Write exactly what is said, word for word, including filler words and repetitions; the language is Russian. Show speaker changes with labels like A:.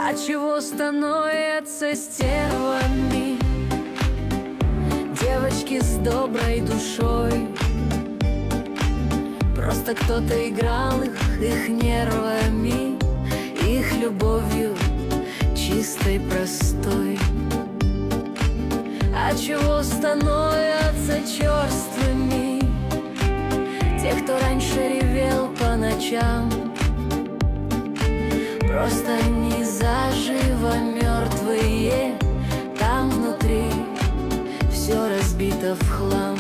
A: А чего становятся стервами девочки с доброй душой? Просто кто-то играл их, их нервами, их любовью чистой, простой. А чего становятся черствыми те, кто раньше ревел по ночам? Просто они заживо мертвые, там внутри все разбито в хлам.